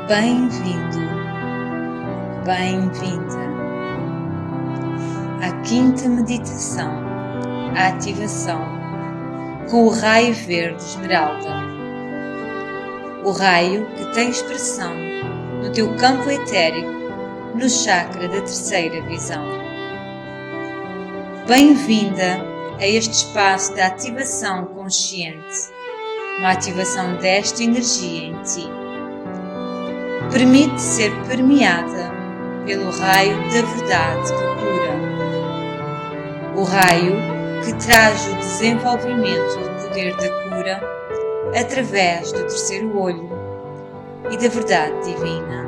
Bem-vindo, bem-vinda à quinta meditação, a ativação com o raio verde esmeralda. O raio que tem expressão no teu campo etérico, no chakra da terceira visão. Bem-vinda a este espaço de ativação consciente, uma ativação desta energia em ti. Permite ser permeada pelo raio da verdade que cura. O raio que traz o desenvolvimento do poder da cura através do terceiro olho e da verdade divina.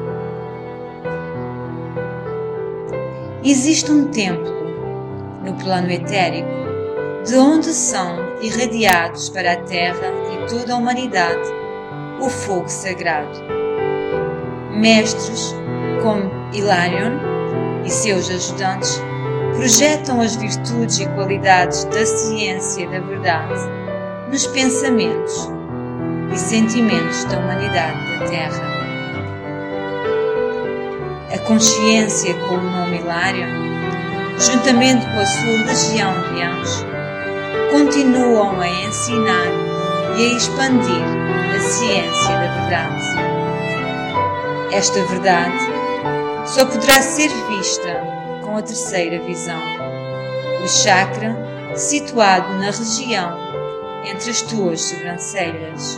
Existe um templo no plano etérico de onde são irradiados para a Terra e toda a humanidade o fogo sagrado. Mestres como Hilarion e seus ajudantes projetam as virtudes e qualidades da ciência da verdade nos pensamentos e sentimentos da humanidade da Terra. A consciência com o nome Hilarion, juntamente com a sua legião de anjos, continuam a ensinar e a expandir a ciência da verdade. Esta verdade só poderá ser vista com a terceira visão, o chakra situado na região entre as tuas sobrancelhas.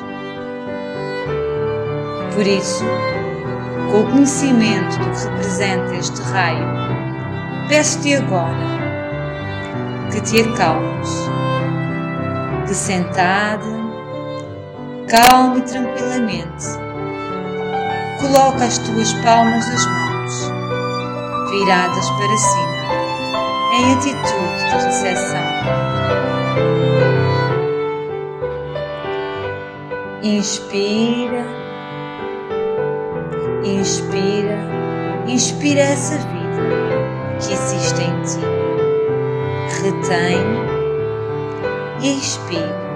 Por isso, com o conhecimento do que representa este raio, peço-te agora que te acalmes, que sentada, calma e tranquilamente, coloca as tuas palmas das mãos viradas para cima, em atitude de recepção. Inspira, inspira, inspira essa vida que existe em ti. Retém e expira.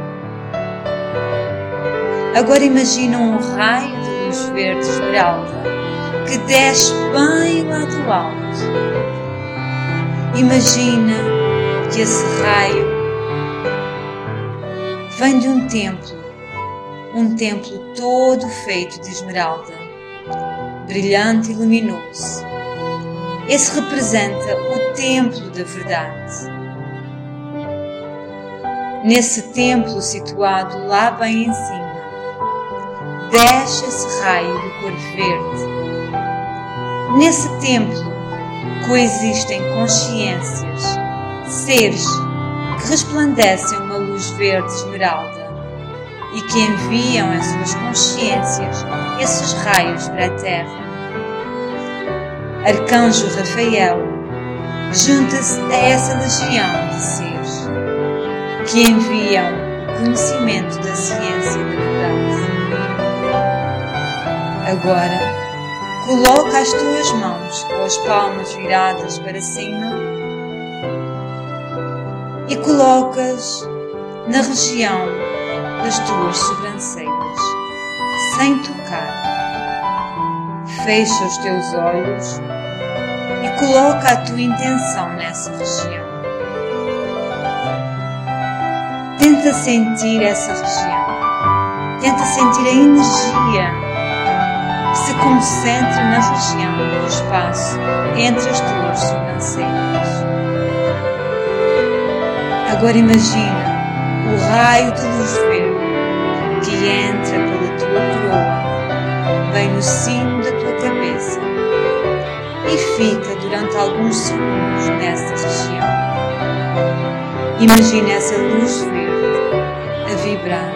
Agora imagina um raio de luz verde esmeralda que desce bem lá do alto. Imagina que esse raio vem de um templo todo feito de esmeralda, brilhante e luminoso. Esse representa o templo da verdade. Nesse templo situado lá bem em cima, desce esse raio de cor verde. Nesse templo coexistem consciências, seres que resplandecem uma luz verde esmeralda e que enviam em suas consciências esses raios para a Terra. Arcanjo Rafael junta-se a essa legião de seres que enviam o conhecimento da ciência da verdade. Agora, coloca as tuas mãos com as palmas viradas para cima e colocas na região das tuas sobrancelhas, sem tocar. Fecha os teus olhos e coloca a tua intenção nessa região. Tenta sentir essa região. Tenta sentir a energia que se concentra na região do espaço entre as tuas sobrancelhas. Agora imagina o raio de luz verde que entra pela tua coroa, bem no cimo da tua cabeça e fica durante alguns segundos nessa região. Imagina essa luz verde a vibrar,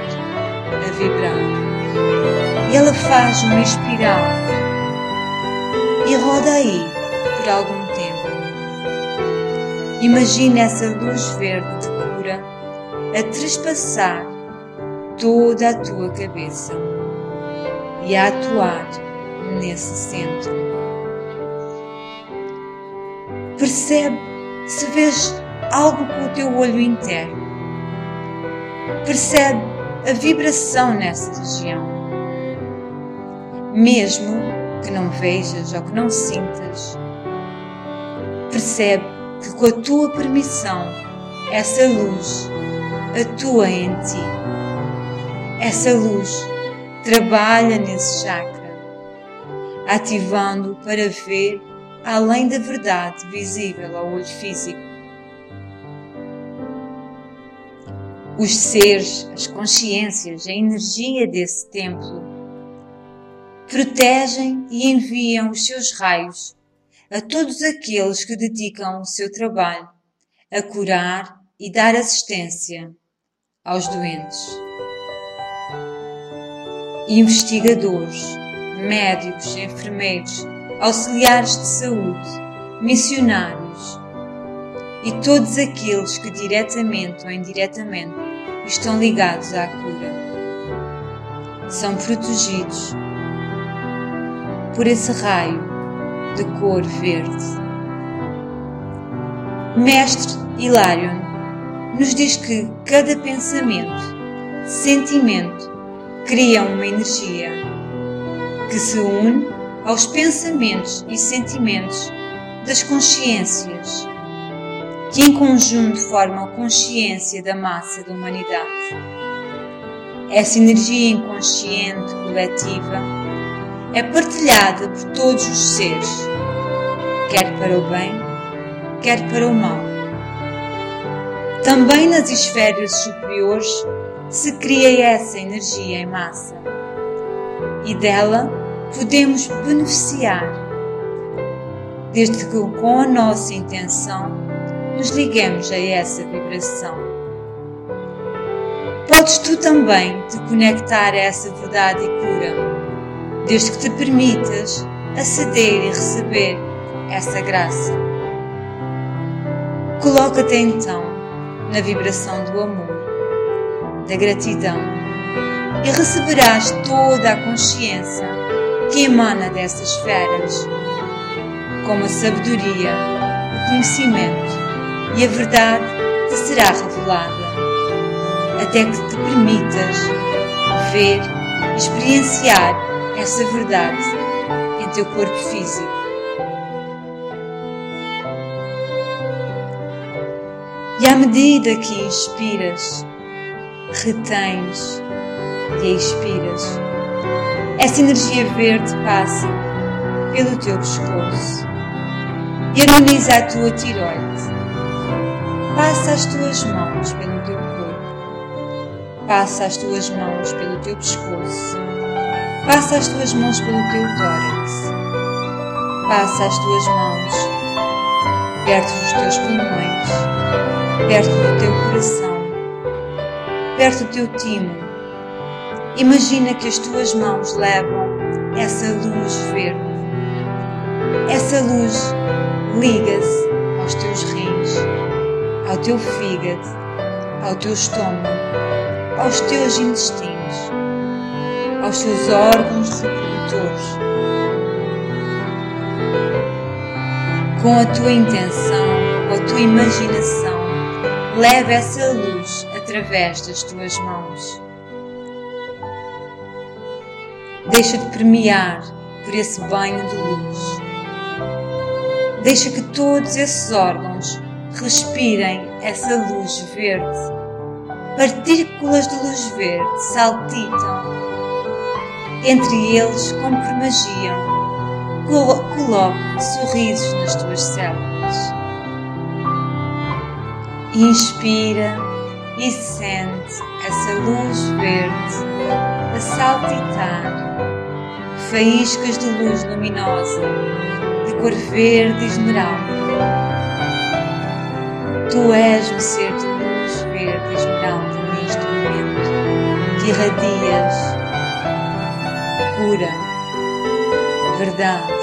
e ela faz uma espiral e roda aí por algum tempo. Imagina essa luz verde de cura a trespassar toda a tua cabeça e a atuar nesse centro. Percebe se vês algo com o teu olho interno. Percebe a vibração nessa região. Mesmo que não vejas ou que não sintas, percebe que com a tua permissão, essa luz atua em ti. Essa luz trabalha nesse chakra, ativando-o para ver além da verdade visível ao olho físico. Os seres, as consciências, a energia desse templo protegem e enviam os seus raios a todos aqueles que dedicam o seu trabalho a curar e dar assistência aos doentes. Investigadores, médicos, enfermeiros, auxiliares de saúde, missionários e todos aqueles que diretamente ou indiretamente estão ligados à cura são protegidos por esse raio de cor verde. Mestre Hilarion nos diz que cada pensamento, sentimento, cria uma energia que se une aos pensamentos e sentimentos das consciências, que em conjunto formam a consciência da massa da humanidade. Essa energia inconsciente coletiva é partilhada por todos os seres, quer para o bem, quer para o mal. Também nas esferas superiores se cria essa energia em massa e dela podemos beneficiar, desde que com a nossa intenção nos liguemos a essa vibração. Podes tu também te conectar a essa verdade e cura, desde que te permitas aceder e receber essa graça. Coloca-te então na vibração do amor, da gratidão, e receberás toda a consciência que emana dessas esferas, como a sabedoria, o conhecimento e a verdade te será revelada, até que te permitas ver e experienciar essa verdade em teu corpo físico. E à medida que inspiras, retens e expiras, essa energia verde passa pelo teu pescoço e harmoniza a tua tireoide. Passa as tuas mãos pelo teu corpo, passa as tuas mãos pelo teu pescoço, passa as tuas mãos pelo teu tórax, passa as tuas mãos perto dos teus pulmões, perto do teu coração, perto do teu timo. Imagina que as tuas mãos levam essa luz verde. Essa luz liga-se aos teus rins, ao teu fígado, ao teu estômago, aos teus intestinos, aos teus órgãos reprodutores. Com a tua intenção, com a tua imaginação, leva essa luz através das tuas mãos. Deixa-te permear por esse banho de luz. Deixa que todos esses órgãos respirem essa luz verde. Partículas de luz verde saltitam. Entre eles, como por magia, colocam sorrisos nas tuas células. Inspira e sente essa luz verde a saltitar, faíscas de luz luminosa, de cor verde e esmeralda. Tu és um ser de luz verde e esmeralda neste momento, que irradias cura, verdade.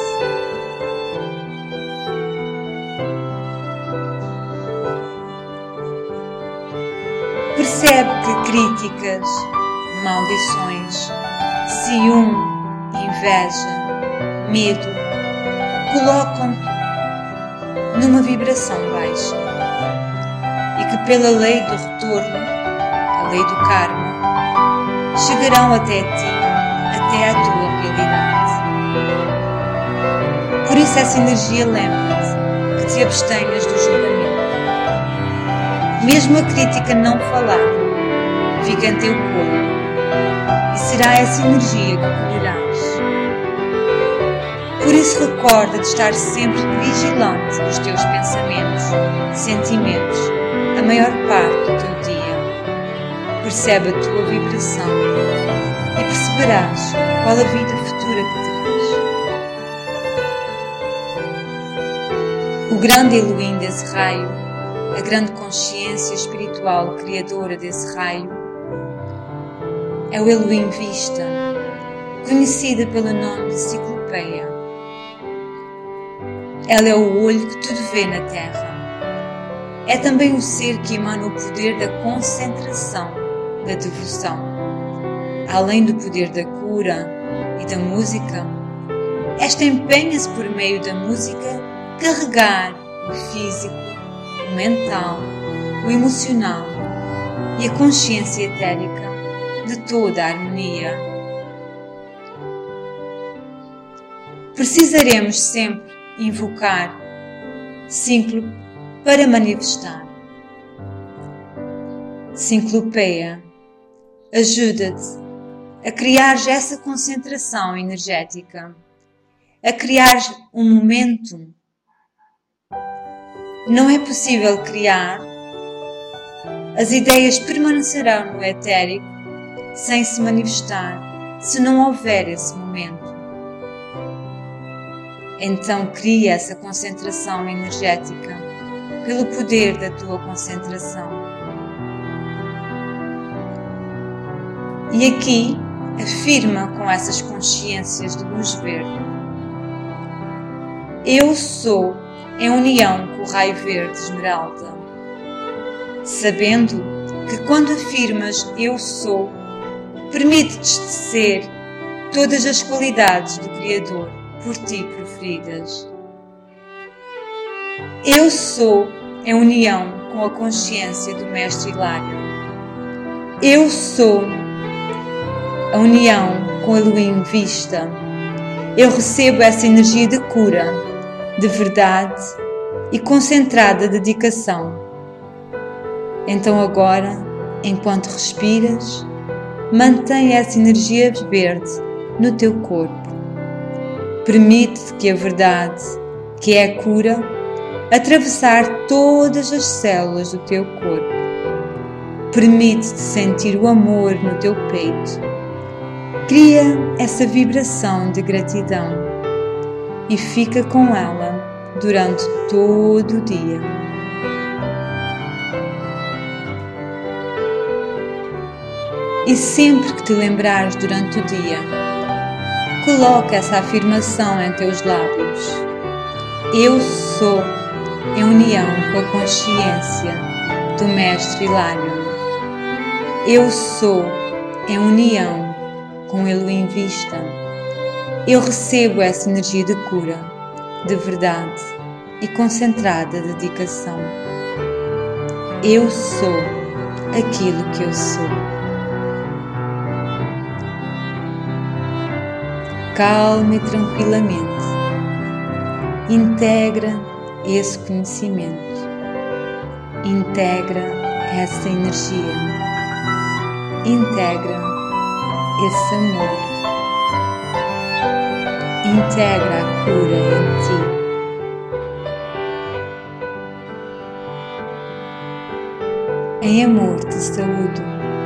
Percebe que críticas, maldições, ciúme, inveja, medo colocam-te numa vibração baixa e que pela lei do retorno, a lei do karma, chegarão até ti até à tua realidade. Por isso essa energia lembra-te que te abstenhas do julgamento. Mesmo a crítica não falada fica em teu corpo e será essa energia que colherás. Por isso recorda de estar sempre vigilante dos teus pensamentos, sentimentos, a maior parte do teu dia. Percebe a tua vibração e perceberás qual a vida futura que terás. O grande Elohim desse raio, a grande consciência espiritual criadora desse raio, é o Elohim Vista, conhecida pelo nome de Ciclopeia. Ela é o olho que tudo vê na Terra. É também o ser que emana o poder da concentração, da devoção. Além do poder da cura e da música, esta empenha-se por meio da música carregar o físico, o mental, o emocional e a consciência etérica de toda a harmonia. Precisaremos sempre invocar Cíclope para manifestar. Ciclopeia ajuda-te a criar essa concentração energética, a criar um momento. Não é possível criar, as ideias permanecerão no etérico sem se manifestar, se não houver esse momento. Então cria essa concentração energética pelo poder da tua concentração. E aqui afirma com essas consciências de luz verde: eu sou em união com o raio verde esmeralda, sabendo que quando afirmas eu sou, permite-te ser todas as qualidades do Criador por ti proferidas. Eu sou em união com a consciência do Mestre Hilário. Eu sou a união com Elohim Vista. Eu recebo essa energia de cura, de verdade e concentrada dedicação. Então agora, enquanto respiras, mantém essa energia verde no teu corpo. Permite que a verdade, que é a cura, atravessar todas as células do teu corpo. Permite-te sentir o amor no teu peito. Cria essa vibração de gratidão e fica com ela durante todo o dia. E sempre que te lembrares durante o dia, coloca essa afirmação em teus lábios. Eu sou em união com a consciência do Mestre Hilário. Eu sou em união com Elohim Vista. Eu recebo essa energia de cura, de verdade e concentrada dedicação. Eu sou aquilo que eu sou. Calma e tranquilamente, integra esse conhecimento, integra essa energia, integra esse amor, integra a cura em ti. Em amor te saúdo.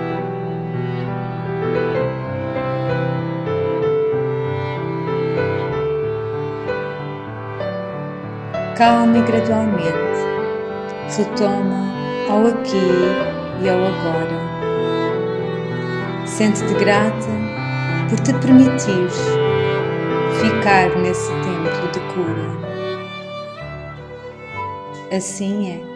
Calma e gradualmente retoma ao aqui e ao agora. Sente-te grata por te permitires ficar nesse templo de cura. Assim é.